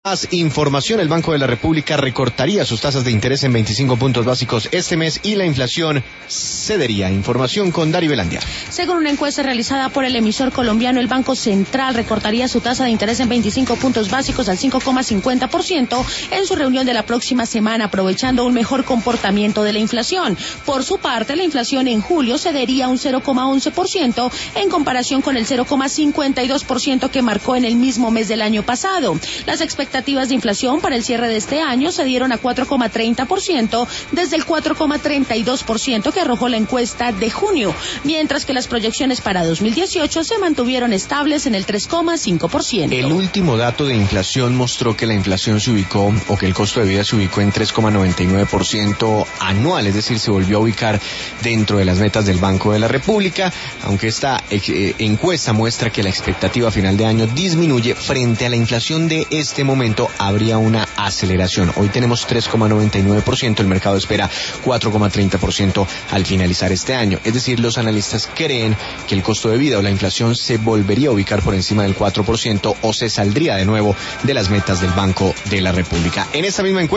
Más información, el Banco de la República recortaría sus tasas de interés en 25 puntos básicos este mes y la inflación cedería. Información con Dari Belandia. Según una encuesta realizada por el emisor colombiano, el Banco Central recortaría su tasa de interés en 25 puntos básicos al 5,50% en su reunión de la próxima semana, aprovechando un mejor comportamiento de la inflación. Por su parte, la inflación en julio cedería un 0,11% en comparación con el 0,52% que marcó en el mismo mes del año pasado. Las expectativas de inflación para el cierre de este año se dieron a 4,30% desde el 4,32% que arrojó la encuesta de junio, mientras que las proyecciones para 2018 se mantuvieron estables en el 3,5%. El último dato de inflación mostró que la inflación se ubicó, o que el costo de vida se ubicó en 3,99% anual, es decir, se volvió a ubicar dentro de las metas del Banco de la República, aunque esta encuesta muestra que la expectativa a final de año disminuye frente a la inflación de este momento. Habría una aceleración. Hoy tenemos 3,99%, el mercado espera 4,30% al finalizar este año. Es decir, los analistas creen que el costo de vida o la inflación se volvería a ubicar por encima del 4% o se saldría de nuevo de las metas del Banco de la República. En esta misma encuesta